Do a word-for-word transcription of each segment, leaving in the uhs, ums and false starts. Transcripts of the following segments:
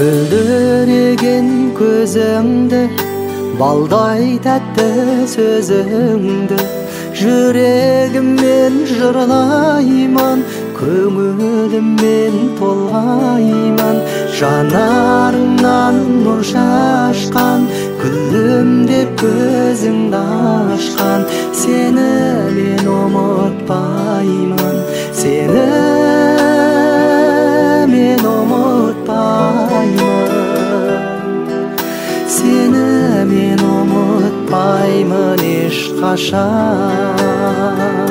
мөлдіреген көзіңді, балдай тәтті сөзіңді, жүрегіммен жырлаймын, көңіліммен толғаймын. Жанарыңнан нұр шашқан, күлім деп көзіңді ашқан, сені мен ұмытпаймын, сені мен ұмытпаймын, сені мен ұмытпаймын ешқашан.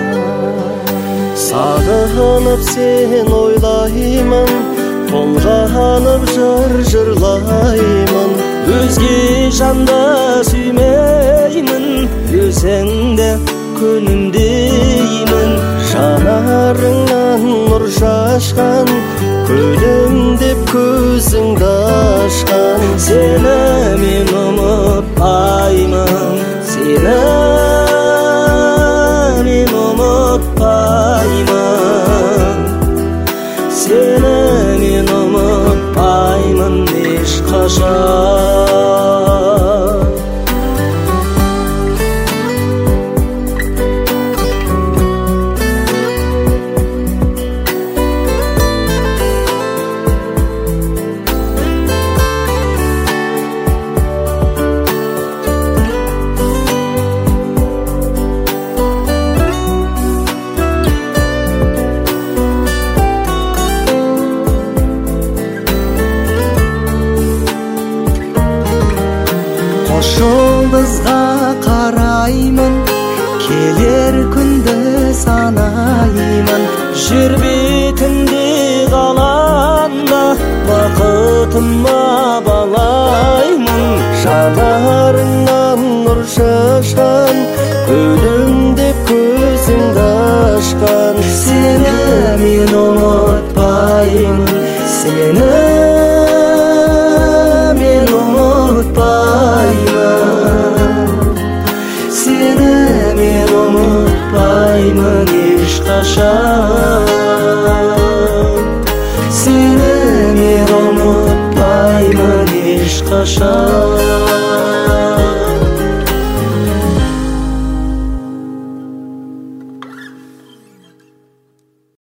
Сағынып сен ойлаймын, толғанып жыр жырлаймын. Өзге жанды сүймеймін, өзіңді күнімдеймін. Жанарыңнан нұр шашқан, күлім деп көзіңді ашқан, сені мен ұмытпаймын, сені мен ұмытпаймын, сені мен ұмытпаймын ешқашан. Қош жұлдызға қараймын, келер күнді санаймын. Жер бетінде қалғанда бақытыма балаймын. Жанарыңнан нұр шашқан, күлім деп көзіңді ашқан, сені мен ұмытпаймын, сені мен ұмытпаймын, сені мен ұмытпаймын ешқашан, сені мен ұмытпаймын ешқашан.